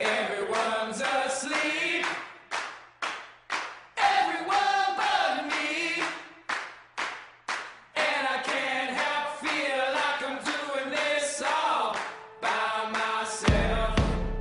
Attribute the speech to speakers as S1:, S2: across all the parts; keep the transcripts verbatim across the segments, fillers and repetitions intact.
S1: Everyone's asleep. Everyone but me. And I can't help feel like I'm doing this all by myself.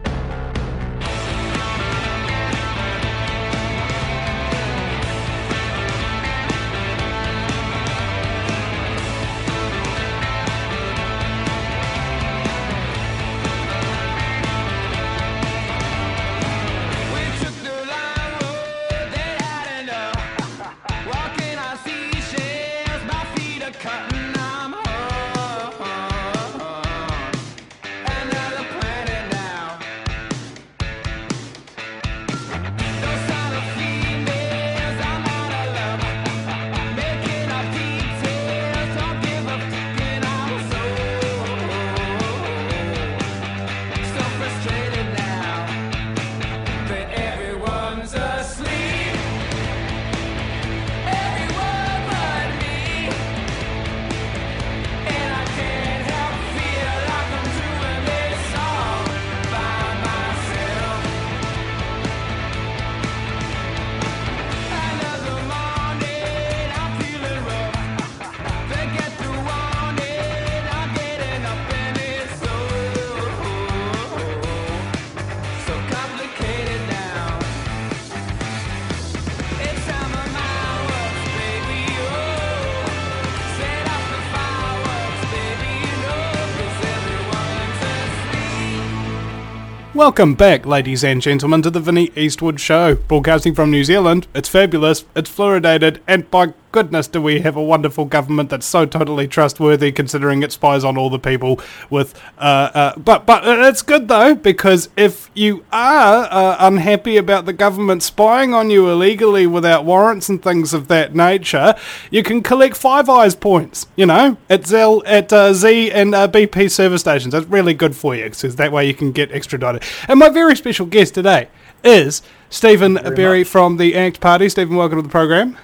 S2: Welcome back, ladies and gentlemen, to the Vinnie Eastwood Show, broadcasting from New Zealand. It's fabulous, it's fluoridated, and by goodness do we have a wonderful government that's so totally trustworthy, considering it spies on all the people with... Uh, uh, but but it's good, though, because if you are uh, unhappy about the government spying on you illegally without warrants and things of that nature, you can collect Five Eyes points, you know, at, Zell, at uh, Z and uh, B P service stations. That's really good for you, because that way you can get extradited. And my very special guest today is Stephen Berry much. from the ACT Party. Stephen, welcome to the program.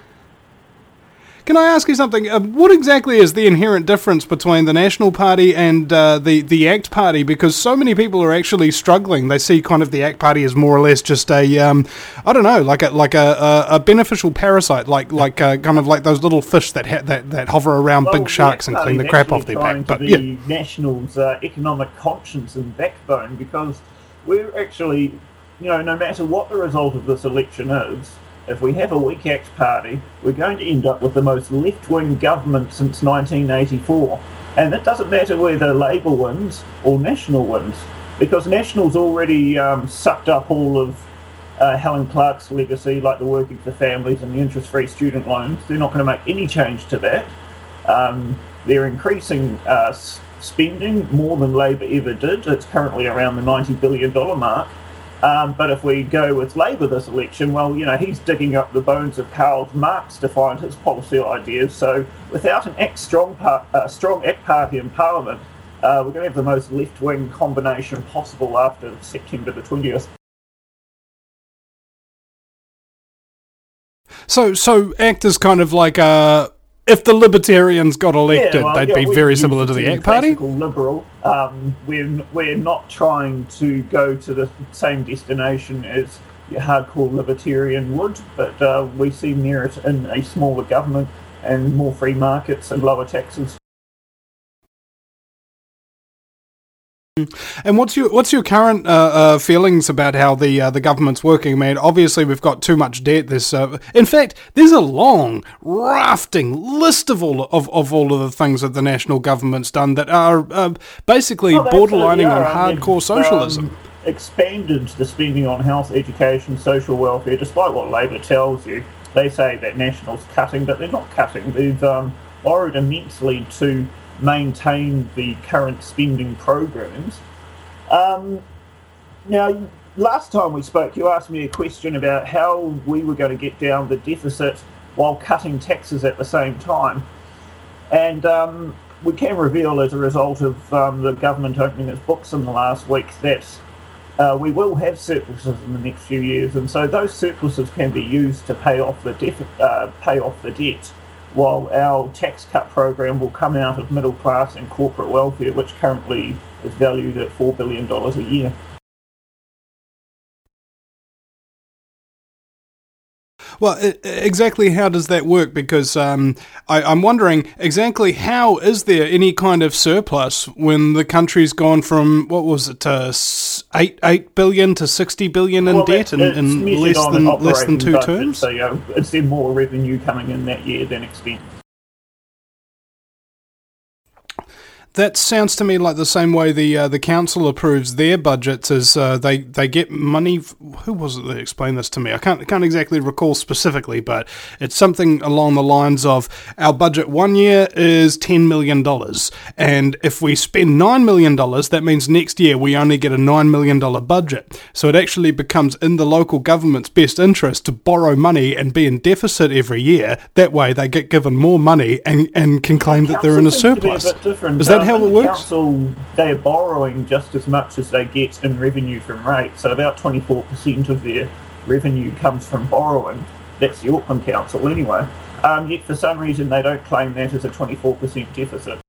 S2: Can I ask you something? Uh, what exactly is the inherent difference between the National Party and uh, the, the ACT Party? Because so many people are actually struggling. They see kind of the ACT Party as more or less just a, um, I don't know, like a like a, a, a beneficial parasite, like like uh, kind of like those little fish that ha- that, that hover around
S3: well,
S2: big sharks and clean the crap off their back.
S3: But yeah, National's uh, economic conscience and backbone, because we're actually, you know, no matter what the result of this election is, if we have a weak ACT Party, we're going to end up with the most left-wing government since nineteen eighty-four. And it doesn't matter whether Labour wins or National wins, because National's already um, sucked up all of uh, Helen Clark's legacy, like the working for families and the interest-free student loans. They're not going to make any change to that. Um, they're increasing uh, spending more than Labour ever did. It's currently around the ninety billion dollars mark. Um, but if we go with Labour this election, well, you know, he's digging up the bones of Karl Marx to find his policy ideas. So without an ACT strong, par- uh, strong ACT party in Parliament, uh, we're going to have the most left-wing combination possible after September the twentieth.
S2: So, so ACT is kind of like a... If the Libertarians got elected,
S3: yeah, well,
S2: they'd
S3: yeah,
S2: be very similar to the ACT Party?
S3: Liberal. Um, we're, we're not trying to go to the same destination as your hardcore Libertarian would, but uh, we see merit in a smaller government and more free markets and lower taxes.
S2: And what's your what's your current uh, uh, feelings about how the uh, the government's working? I mean, obviously we've got too much debt. There's, uh, in fact, there's a long, rafting list of all of, of all of the things that the national government's done that are uh, basically
S3: oh,
S2: borderlining on
S3: I
S2: hardcore
S3: mean,
S2: socialism.
S3: Um, expanded the spending on health, education, social welfare, despite what Labour tells you. They say that National's cutting, but they're not cutting. They've um, borrowed immensely to maintain the current spending programs. Um, now, last time we spoke, you asked me a question about how we were going to get down the deficit while cutting taxes at the same time. And um, we can reveal, as a result of um, the government opening its books in the last week, that uh, we will have surpluses in the next few years, and so those surpluses can be used to pay off the def- uh, pay off the debt, while our tax cut program will come out of middle class and corporate welfare, which currently is valued at four billion dollars a year.
S2: Well, e- exactly how does that work? Because um, I, I'm wondering exactly how is there any kind of surplus when the country's gone from, what was it, uh, s- eight eight billion to sixty billion in
S3: Well,
S2: debt
S3: that-
S2: in,
S3: it's
S2: in
S3: measured
S2: less
S3: on
S2: than
S3: an
S2: less than
S3: operating
S2: two
S3: budget,
S2: terms?
S3: So, you know, is there more revenue coming in that year than expense?
S2: That sounds to me like the same way the uh, the council approves their budgets as uh, they they get money. F- who was it that explained this to me? I can't can't exactly recall specifically, but it's something along the lines of our budget one year is ten million dollars, and if we spend nine million dollars, that means next year we only get a nine million dollar budget. So it actually becomes in the local government's best interest to borrow money and be in deficit every year. That way, they get given more money and and can claim that they're in a
S3: Council seems to be a
S2: surplus.
S3: bit different.
S2: Is that
S3: Um,
S2: how
S3: in
S2: it
S3: the
S2: works?
S3: Council, they're borrowing just as much as they get in revenue from rates. So about twenty-four percent of their revenue comes from borrowing. That's the Auckland Council anyway. Um, yet for some reason they don't claim that as a twenty-four percent deficit.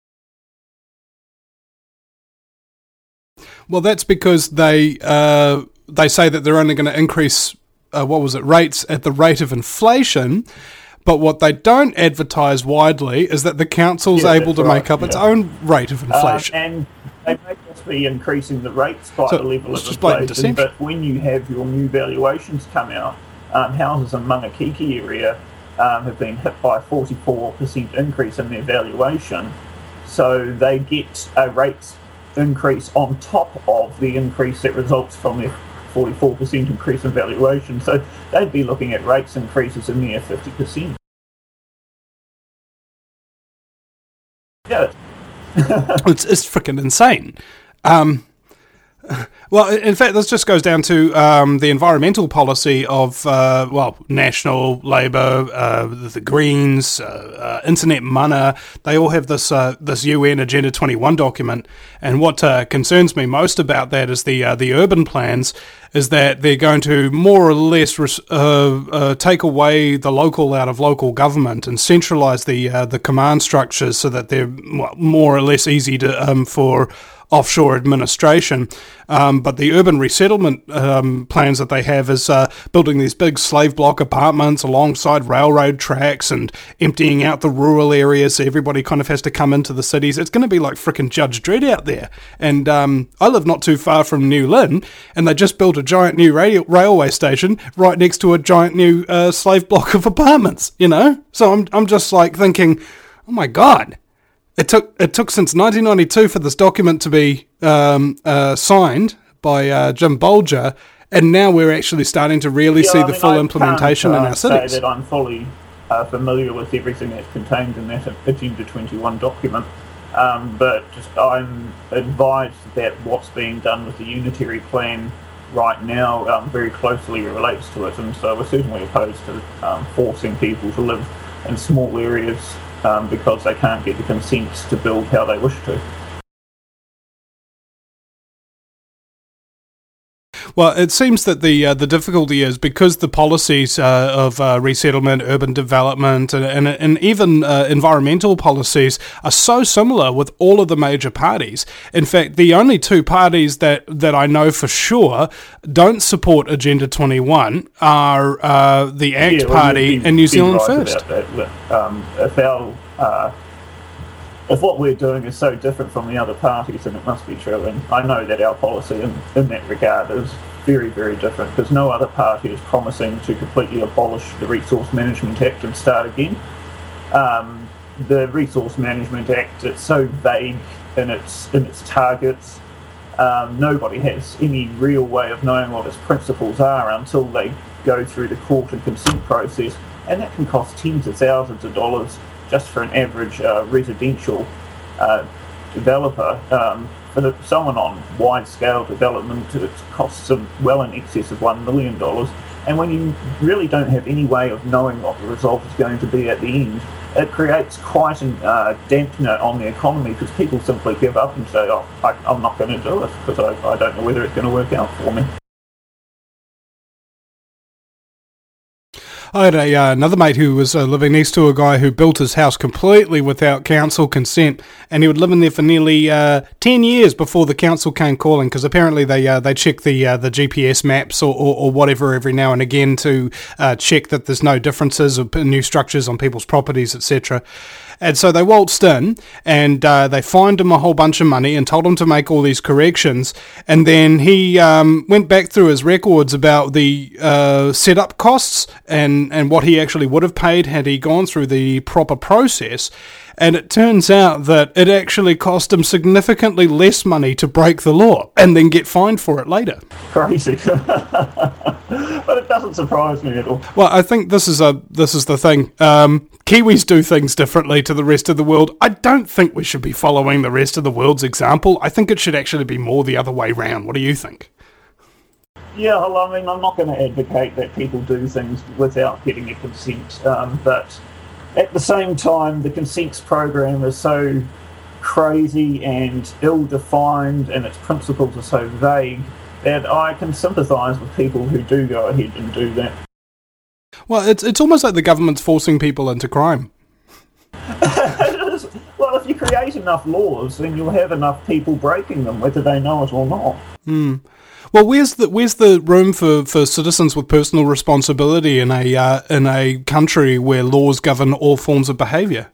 S2: Well, that's because they uh, they say that they're only going to increase uh, what was it rates at the rate of inflation. But what they don't advertise widely is that the council's
S3: Yeah,
S2: able
S3: that's
S2: to
S3: right,
S2: make up its
S3: yeah.
S2: own rate of
S3: Um,
S2: inflation.
S3: and they may just be increasing the rates by
S2: So
S3: the level
S2: it's
S3: of
S2: just blatant
S3: inflation,
S2: deception.
S3: but when you have your new valuations come out, um, houses in Mangakiki area um, have been hit by a forty-four percent increase in their valuation. So they get a rate increase on top of the increase that results from their forty-four percent increase in valuation. So they'd be looking at rates increases in near fifty percent. Yeah.
S2: It's it's freaking insane. Um, well, in fact, this just goes down to um, the environmental policy of, uh, well, National, Labour, uh, the Greens, uh, uh, Internet Mana. They all have this uh, this U N Agenda twenty-one document. And what uh, concerns me most about that is the uh, the urban plans, is that they're going to more or less res- uh, uh, take away the local out of local government and centralise the uh, the command structures so that they're well, more or less easy to um, for offshore administration. Um, but the urban resettlement um, plans that they have is uh, building these big slave block apartments alongside railroad tracks and emptying out the rural areas so everybody kind of has to come into the cities. It's going to be like frickin' Judge Dredd out there. And um, I live not too far from New Lynn, and they just built a giant new radio- railway station right next to a giant new uh, slave block of apartments, you know? So I'm, I'm just like thinking, oh my God. It took it took since nineteen ninety-two for this document to be um, uh, signed by uh, Jim Bolger, and now we're actually starting to really
S3: Yeah,
S2: see
S3: I
S2: the
S3: mean,
S2: full
S3: I
S2: implementation
S3: can't,
S2: in
S3: uh,
S2: our cities.
S3: say that I'm fully uh, familiar with everything that's contained in that Agenda twenty-one document, um, but just I'm advised that what's being done with the unitary plan right now um, very closely relates to it, and so we're certainly opposed to um, forcing people to live in small areas um, because they can't get the consent to build how they wish to.
S2: Well, it seems that the uh, the difficulty is because the policies uh, of uh, resettlement, urban development, and, and, and even uh, environmental policies are so similar with all of the major parties. In fact, the only two parties that, that I know for sure don't support Agenda twenty-one are uh, the ACT
S3: Yeah, well,
S2: Party
S3: you'd be-
S2: and New
S3: be
S2: Zealand
S3: right
S2: First.
S3: about that, but, um, if our uh, if what we're doing is so different from the other parties, then it must be true. And I know that our policy in, in that regard is very, very different, because no other party is promising to completely abolish the Resource Management Act and start again. Um, the Resource Management Act, it's so vague in its in its targets. Um, nobody has any real way of knowing what its principles are until they go through the court and consent process, and that can cost tens of thousands of dollars just for an average uh, residential uh, developer. Um, for the, someone on wide-scale development, it costs them well in excess of one million dollars. And when you really don't have any way of knowing what the result is going to be at the end, it creates quite a uh, dampener on the economy, because people simply give up and say, oh, I, I'm not going to do it because I, I don't know whether it's going to work out for me.
S2: I had a, uh, another mate who was uh, living next to a guy who built his house completely without council consent, and he would live in there for nearly uh, ten years before the council came calling, because apparently they uh, they check the uh, the G P S maps or, or, or whatever every now and again to uh, check that there's no differences or new structures on people's properties, et cetera. And so they waltzed in, and uh, they fined him a whole bunch of money and told him to make all these corrections. And then he um, went back through his records about the uh, setup costs and, and what he actually would have paid had he gone through the proper process. And it turns out that it actually cost him significantly less money to break the law and then get fined for it later.
S3: Crazy. But it doesn't surprise me at all.
S2: Well, I think this is a this is the thing. Um, Kiwis do things differently to the rest of the world. I don't think we should be following the rest of the world's example. I think it should actually be more the other way round. What do you think?
S3: Yeah, well, I mean, I'm not going to advocate that people do things without getting a consent, um, but at the same time, the consents program is so crazy and ill-defined, and its principles are so vague, that I can sympathise with people who do go ahead and do that.
S2: Well, it's it's almost like the government's forcing people into crime.
S3: Well, if you create enough laws, then you'll have enough people breaking them, whether they know it or not.
S2: Hmm. Well, where's the where's the room for, for citizens with personal responsibility in a uh, in a country where laws govern all forms of behaviour?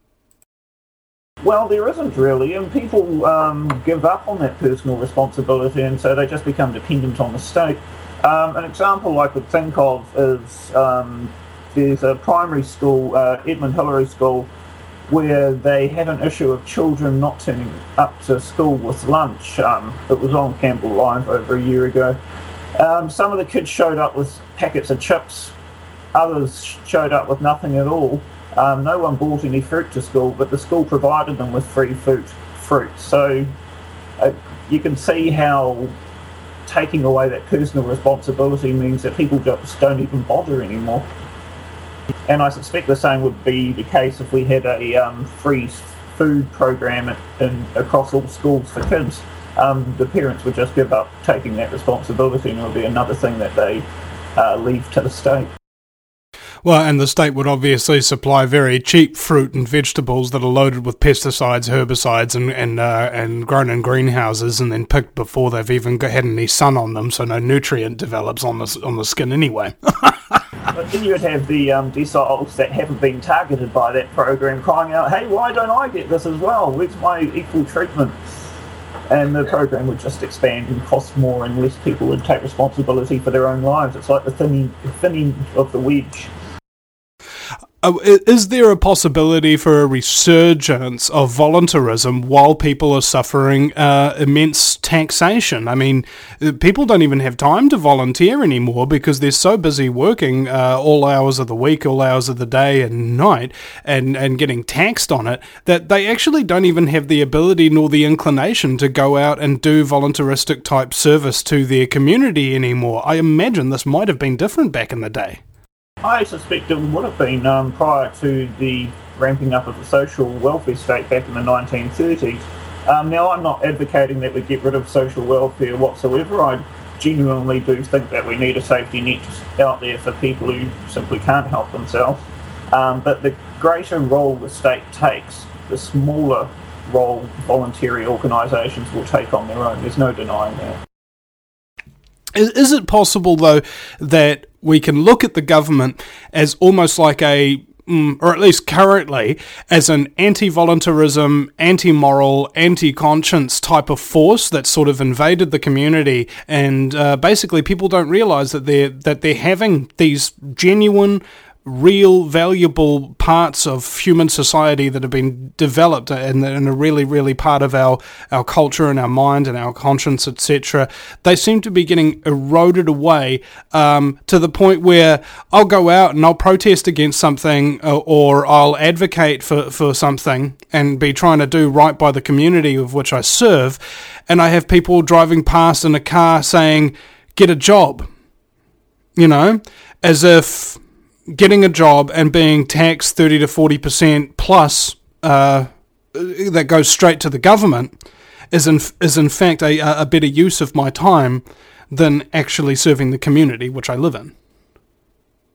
S3: Well, there isn't really, and people um, give up on that personal responsibility, and so they just become dependent on the state. Um, an example I could think of is um, there's a primary school, uh, Edmund Hillary School, where they had an issue of children not turning up to school with lunch. Um, it was on Campbell Live over a year ago. Um, some of the kids showed up with packets of chips, others showed up with nothing at all. Um, no one brought any fruit to school, but the school provided them with free fruit. fruit. So uh, you can see how taking away that personal responsibility means that people just don't even bother anymore. And I suspect the same would be the case if we had a um, free food program in, in, across all schools for kids. Um, the parents would just give up taking that responsibility, and it would be another thing that they uh, leave to the state.
S2: Well, and the state would obviously supply very cheap fruit and vegetables that are loaded with pesticides, herbicides, and and, uh, and grown in greenhouses, and then picked before they've even got, had any sun on them, so no nutrient develops on the on the skin anyway.
S3: But then you'd have the um, deciles that haven't been targeted by that program crying out, "Hey, why don't I get this as well? Where's my equal treatment?" And the program would just expand and cost more, and less people would take responsibility for their own lives. It's like the thinning, thinning of the wedge.
S2: Uh, is there a possibility for a resurgence of voluntarism while people are suffering uh, immense taxation? I mean, people don't even have time to volunteer anymore because they're so busy working uh, all hours of the week, all hours of the day and night, and, and getting taxed on it, that they actually don't even have the ability nor the inclination to go out and do voluntaristic type service to their community anymore. I imagine this might have been different back in the day.
S3: I suspect it would have been um, prior to the ramping up of the social welfare state back in the nineteen thirties. Um, now, I'm not advocating that we get rid of social welfare whatsoever. I genuinely do think that we need a safety net out there for people who simply can't help themselves. Um, but the greater role the state takes, the smaller role voluntary organisations will take on their own. There's no denying that.
S2: Is, is it possible, though, that we can look at the government as almost like a, mm, or at least currently, as an anti-voluntarism, anti-moral, anti-conscience type of force that sort of invaded the community, and uh, basically people don't realise that they're, that they're having these genuine, real, valuable parts of human society that have been developed and, and are really, really part of our, our culture and our mind and our conscience, et cetera. They seem to be getting eroded away um, to the point where I'll go out and I'll protest against something or, or I'll advocate for, for something and be trying to do right by the community of which I serve, and I have people driving past in a car saying, "Get a job," you know, as if getting a job and being taxed thirty to forty percent plus uh, that goes straight to the government is in, is in fact a, a better use of my time than actually serving the community which I live in.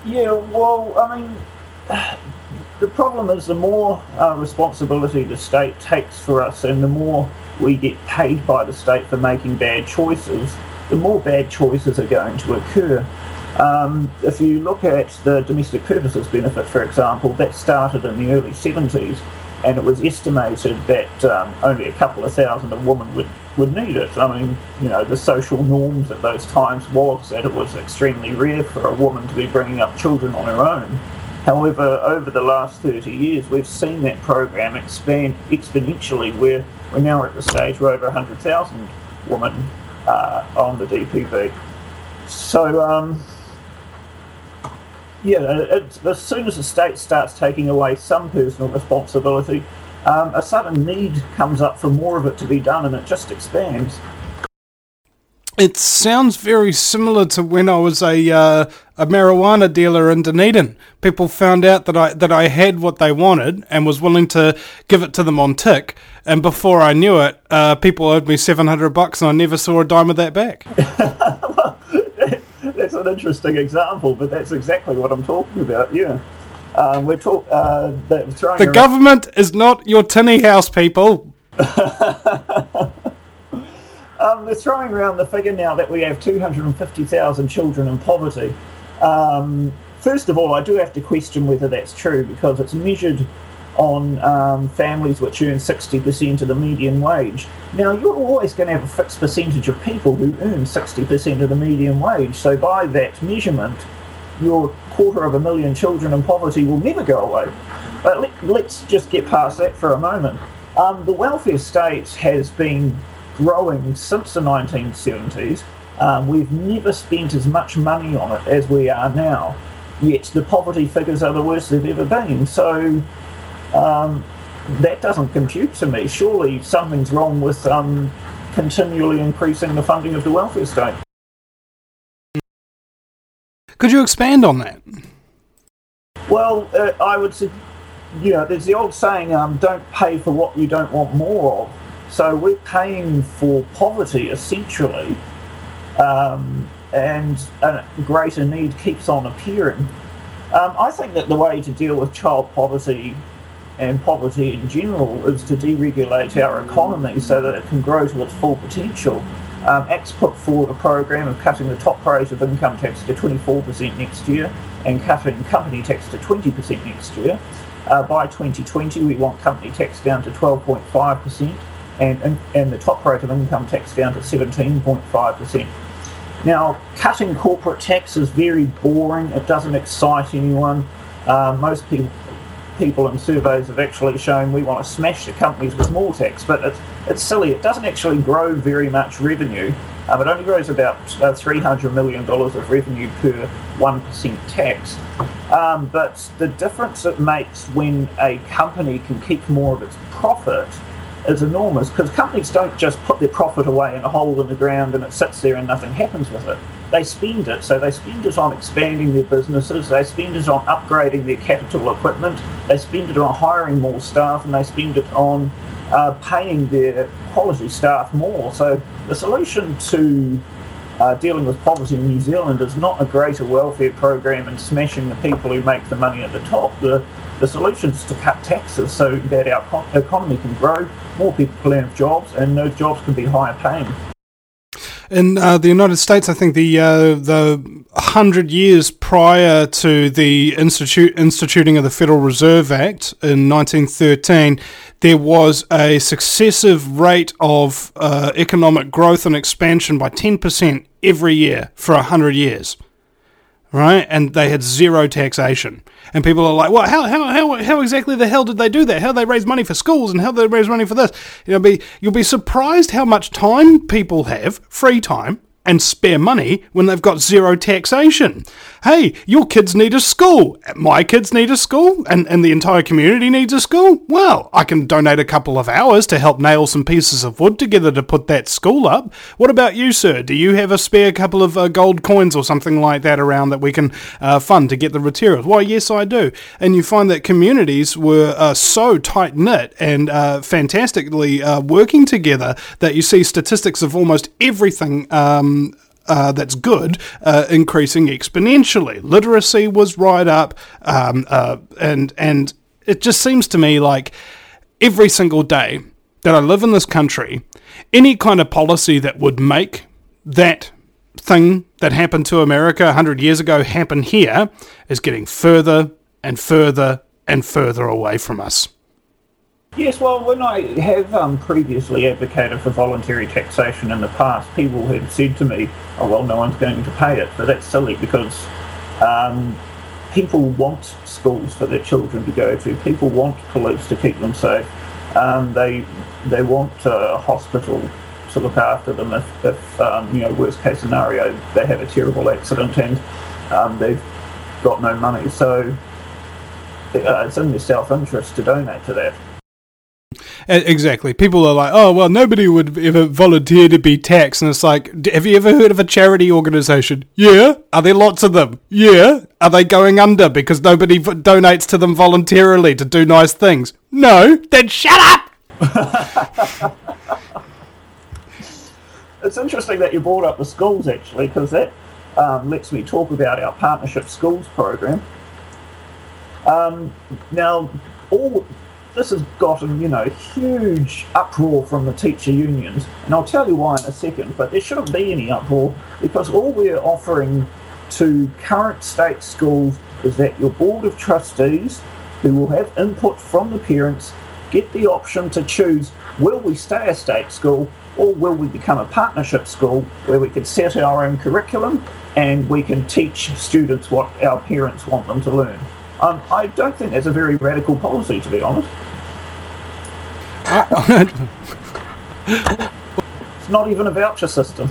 S3: Yeah, well, I mean, the problem is the more uh, responsibility the state takes for us and the more we get paid by the state for making bad choices, the more bad choices are going to occur. Um, if you look at the domestic purposes benefit, for example, that started in the early seventies, and it was estimated that um, only a couple of thousand a woman would, would need it. I mean, you know, the social norms at those times was that it was extremely rare for a woman to be bringing up children on her own. However, over the last thirty years, we've seen that program expand exponentially, where we're now at the stage where over one hundred thousand women uh, on the D P V. So, um, yeah, it, as soon as the state starts taking away some personal responsibility, um, a sudden need comes up for more of it to be done, and it just expands.
S2: It sounds very similar to when I was a uh, a marijuana dealer in Dunedin. People found out that I that I had what they wanted and was willing to give it to them on tick, and before I knew it, uh, people owed me seven hundred bucks, and I never saw a dime of that back.
S3: Well, that's an interesting example, but that's exactly what I'm talking about. Yeah, um, we're talk. Uh, throwing
S2: the
S3: around-
S2: government is not your tinny house, people.
S3: Um, they're throwing around the figure now that we have two hundred fifty thousand children in poverty. Um, first of all, I do have to question whether that's true, because it's measured on um, families which earn sixty percent of the median wage. Now, you're always going to have a fixed percentage of people who earn sixty percent of the median wage, so by that measurement, your quarter of a million children in poverty will never go away. But let, let's just get past that for a moment. Um, the welfare state has been growing since the nineteen seventies. Um, we've never spent as much money on it as we are now, yet the poverty figures are the worst they've ever been. So um, that doesn't compute to me. Surely something's wrong with um, continually increasing the funding of the welfare state.
S2: Could you expand on that?
S3: Well, uh, I would say, you know, there's the old saying, um, don't pay for what you don't want more of. So we're paying for poverty, essentially, um, and a greater need keeps on appearing. Um, I think that the way to deal with child poverty and poverty in general is to deregulate our economy so that it can grow to its full potential. Um, A C T's put forward a program of cutting the top rate of income tax to twenty-four percent next year and cutting company tax to twenty percent next year. Uh, by twenty twenty, we want company tax down to twelve point five percent. And, and the top rate of income tax down to seventeen point five percent. Now, cutting corporate tax is very boring. It doesn't excite anyone. Uh, most people people in surveys have actually shown we want to smash the companies with more tax, but it's, it's silly. It doesn't actually grow very much revenue. Um, it only grows about uh, three hundred million dollars of revenue per one percent tax. Um, but the difference it makes when a company can keep more of its profit is enormous, because companies don't just put their profit away in a hole in the ground and it sits there and nothing happens with it. They spend it. So they spend it on expanding their businesses, they spend it on upgrading their capital equipment, they spend it on hiring more staff, and they spend it on uh, paying their quality staff more. So the solution to uh, dealing with poverty in New Zealand is not a greater welfare program and smashing the people who make the money at the top. The The solution is to cut taxes so that our co- economy can grow, more people can have jobs, and those jobs can be higher paying.
S2: In uh, the United States, I think the uh, the hundred years prior to the institute instituting of the Federal Reserve Act in nineteen thirteen, there was a successive rate of uh, economic growth and expansion by ten percent every year for a hundred years. Right, and they had zero taxation, and people are like, "Well, how how how how exactly the hell did they do that? How did they raise money for schools, and how did they raise money for this?" You'll be you'll be surprised how much time people have, free time and spare money, when they've got zero taxation. Hey, your kids need a school. My kids need a school, and, and the entire community needs a school. Well, I can donate a couple of hours to help nail some pieces of wood together to put that school up. What about you, sir? Do you have a spare couple of uh, gold coins or something like that around that we can uh, fund to get the materials? Why, yes, I do. And you find that communities were uh, so tight-knit and uh, fantastically uh, working together that you see statistics of almost everything um, uh, that's good uh, increasing exponentially. Literacy was right up, um, uh, and and it just seems to me like every single day that I live in this country, any kind of policy that would make that thing that happened to America one hundred years ago happen here is getting further and further and further away from us.
S3: Yes, well, when I have um, previously advocated for voluntary taxation in the past, people have said to me, oh, well, no one's going to pay it. But that's silly because um, people want schools for their children to go to. People want police to keep them safe. Um, they they want a hospital to look after them if, if um, you know, worst case scenario, they have a terrible accident and um, they've got no money. So uh, it's in their self-interest to donate to that.
S2: Exactly. People are like, oh, well, nobody would ever volunteer to be taxed. And it's like, have you ever heard of a charity organisation? Yeah. Are there lots of them? Yeah. Are they going under because nobody v- donates to them voluntarily to do nice things? No. Then shut up!
S3: It's interesting that you brought up the schools, actually, because that um, lets me talk about our Partnership Schools program. Um, now, all... This has gotten, you know, huge uproar from the teacher unions, and I'll tell you why in a second, but there shouldn't be any uproar because all we're offering to current state schools is that your board of trustees, who will have input from the parents, get the option to choose, will we stay a state school or will we become a partnership school where we can set our own curriculum and we can teach students what our parents want them to learn. Um, I don't think that's a very radical policy, to be honest. It's not even a voucher system.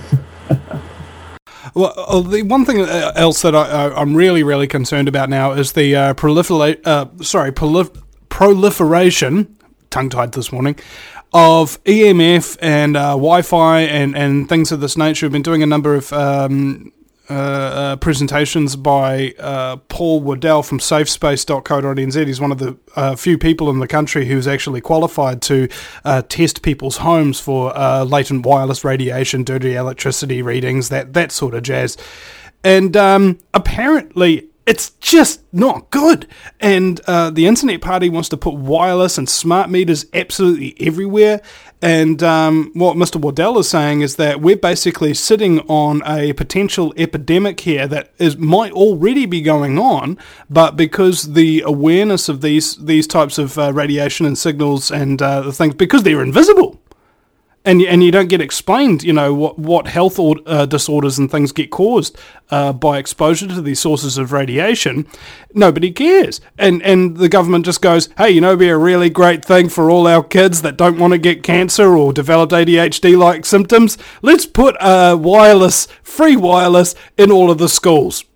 S2: Well, the one thing else that I, I'm really, really concerned about now is the uh, proliferate, uh, sorry, prolif- proliferation, tongue-tied this morning, of E M F and uh, Wi-Fi and, and things of this nature. We've been doing a number of um, uh, uh, presentations by uh, Paul Waddell from safespace dot co dot n z. He's one of the uh, few people in the country who's actually qualified to uh, test people's homes for uh, latent wireless radiation, dirty electricity readings, that, that sort of jazz. And um, apparently it's just not good. And uh, the Internet Party wants to put wireless and smart meters absolutely everywhere. And um, what Mister Waddell is saying is that we're basically sitting on a potential epidemic here that is might already be going on, but because the awareness of these these types of uh, radiation and signals and uh, the things, because they're invisible. And and you don't get explained, you know, what, what health or, uh, disorders and things get caused uh, by exposure to these sources of radiation. Nobody cares. And and the government just goes, hey, you know, it'd be a really great thing for all our kids that don't want to get cancer or develop A D H D-like symptoms. Let's put uh, wireless, free wireless in all of the schools.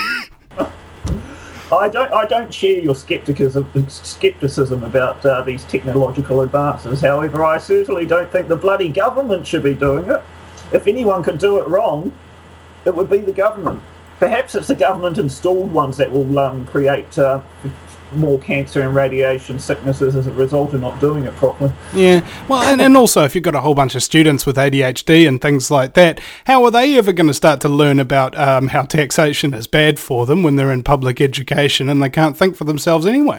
S3: I don't. I don't share your skepticism, skepticism about uh, these technological advances. However, I certainly don't think the bloody government should be doing it. If anyone can do it wrong, it would be the government. Perhaps it's the government-installed ones that will um, create uh, more cancer and radiation sicknesses as a result of not doing it properly.
S2: Yeah, well, and, and also if you've got a whole bunch of students with A D H D and things like that, how are they ever going to start to learn about um, how taxation is bad for them when they're in public education and they can't think for themselves anyway?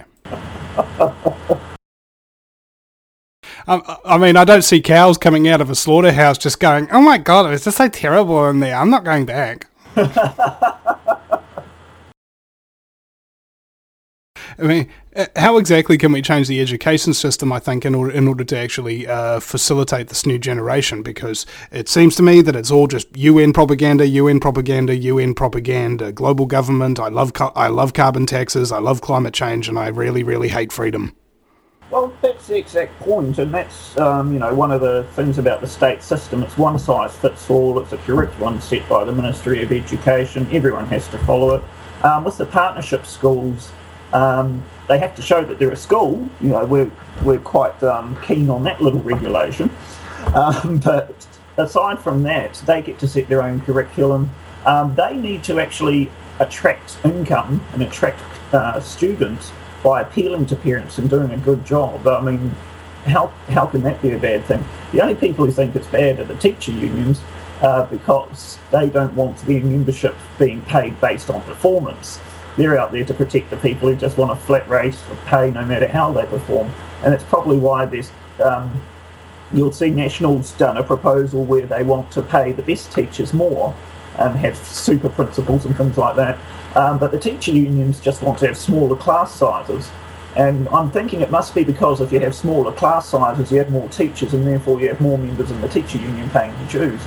S2: um, I mean, I don't see cows coming out of a slaughterhouse just going, oh my God, it's just so terrible in there, I'm not going back. I mean, how exactly can we change the education system, I think, in order in order to actually uh, facilitate this new generation? Because it seems to me that it's all just U N propaganda, U N propaganda, U N propaganda, global government. I love I love carbon taxes, I love climate change, and I really, really hate freedom.
S3: Well, that's the exact point, and that's, um, you know, one of the things about the state system. It's one size fits all. It's a curriculum set by the Ministry of Education. Everyone has to follow it. Um, with the partnership schools, Um, they have to show that they're a school. You know, we're we're quite um, keen on that little regulation. Um, but aside from that, they get to set their own curriculum. Um, they need to actually attract income and attract uh, students by appealing to parents and doing a good job. I mean, how how can that be a bad thing? The only people who think it's bad are the teacher unions, uh, because they don't want the membership being paid based on performance. They're out there to protect the people who just want a flat rate of pay no matter how they perform. And it's probably why there's, um, you'll see National's done a proposal where they want to pay the best teachers more and have super principals and things like that. Um, but the teacher unions just want to have smaller class sizes. And I'm thinking it must be because if you have smaller class sizes, you have more teachers, and therefore you have more members in the teacher union paying the dues.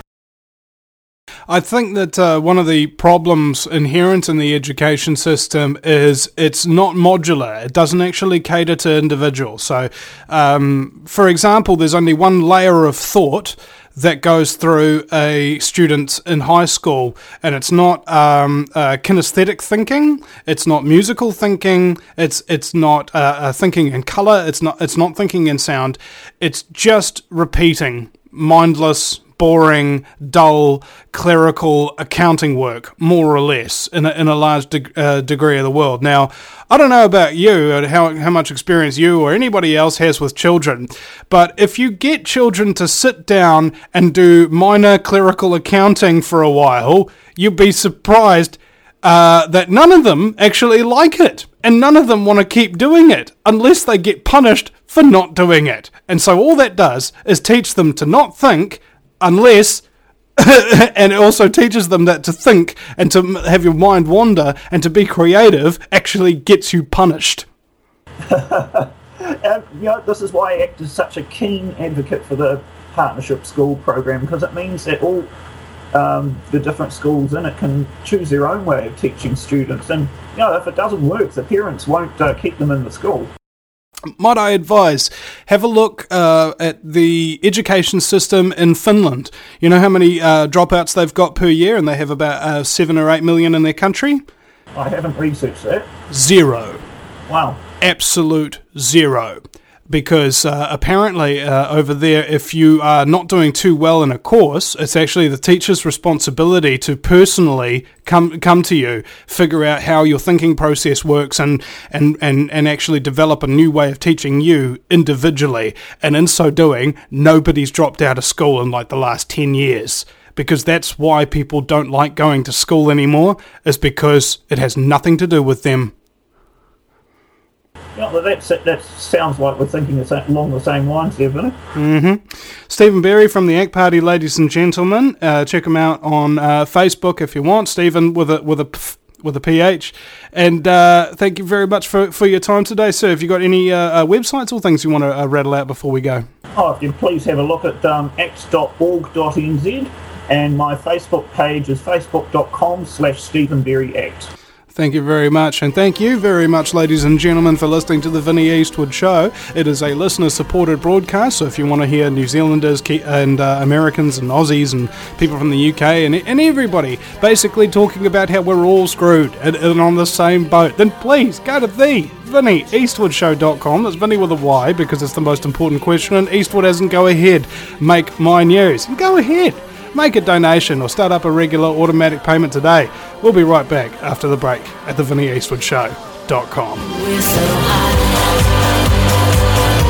S2: I think that uh, one of the problems inherent in the education system is it's not modular. It doesn't actually cater to individuals. So, um, for example, there's only one layer of thought that goes through a student in high school, and it's not um, uh, kinesthetic thinking, it's not musical thinking, it's it's not uh, uh, thinking in colour, it's not it's not thinking in sound, it's just repeating mindless, boring, dull, clerical accounting work, more or less, in a, in a large de- uh, degree of the world. Now, I don't know about you, and how, how much experience you or anybody else has with children, but if you get children to sit down and do minor clerical accounting for a while, you'd be surprised uh, that none of them actually like it, and none of them want to keep doing it, unless they get punished for not doing it. And so all that does is teach them to not think, unless, and it also teaches them that to think and to have your mind wander and to be creative actually gets you punished.
S3: And, you know, this is why I act as such a keen advocate for the partnership school program, because it means that all um, the different schools in it can choose their own way of teaching students. And, you know, if it doesn't work, the parents won't uh, keep them in the school.
S2: Might I advise, have a look uh, at the education system in Finland. You know how many uh, dropouts they've got per year, and they have about uh, seven or eight million in their country?
S3: I haven't researched that.
S2: Zero.
S3: Wow.
S2: Absolute zero. Because uh, apparently uh, over there, if you are not doing too well in a course, it's actually the teacher's responsibility to personally come come to you, figure out how your thinking process works, and, and, and, and actually develop a new way of teaching you individually. And in so doing, nobody's dropped out of school in like the last ten years. Because that's why people don't like going to school anymore, is because it has nothing to do with them.
S3: Yeah, well, that's, that sounds like we're thinking along the same lines there, Vinny.
S2: Mm-hmm. Stephen Berry from the A C Party, ladies and gentlemen. Uh, check him out on uh, Facebook if you want. Stephen with a with a pf, with a P H. And uh, thank you very much for, for your time today, sir. Have you got any uh, uh, websites or things you want to uh, rattle out before we go?
S3: Oh, if you please have a look at um, act dot org dot n z, and my Facebook page is facebook.com slash Stephen Berry Act.
S2: Thank you very much, and thank you very much, ladies and gentlemen, for listening to the Vinnie Eastwood Show. It is a listener-supported broadcast, so if you want to hear New Zealanders and uh, Americans and Aussies and people from the U K and, and everybody basically talking about how we're all screwed and, and on the same boat, then please go to the Vinnie Eastwood Show dot com. That's Vinnie with a Y, because it's the most important question, and Eastwood hasn't go ahead, make my news. Go ahead. Make a donation or start up a regular automatic payment today. We'll be right back after the break at the Vinnie Eastwood Show dot com.
S4: We're so high.